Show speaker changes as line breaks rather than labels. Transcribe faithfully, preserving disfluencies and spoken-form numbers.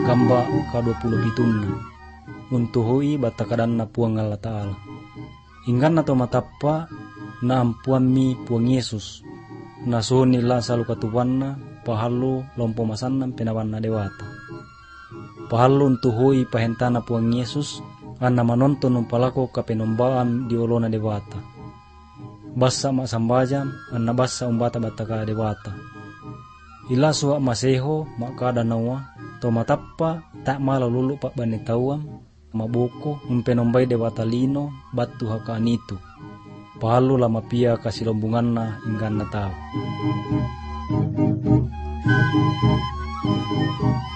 gamba ka dua puluh pitunna untuhui batakadan na puang Allah Ta'ala. Inggan na to matappa na ampuan mi puang Yesus na suhun nila salu katuban na pahalu lompo masanam penawan na dewata. Pahalu untuhui pahentana puang Yesus anna manonton umpalako kapenombaan di olona dewata. Basa masambajam anna basa umbata bataka dewata. Ila suwa maseho makada nawa to matappa tak malalulu pak banitawam maboko umpenombai dewata lino batu hakanitu. Pahalu lama pia kasih lombungan na inggan na tao.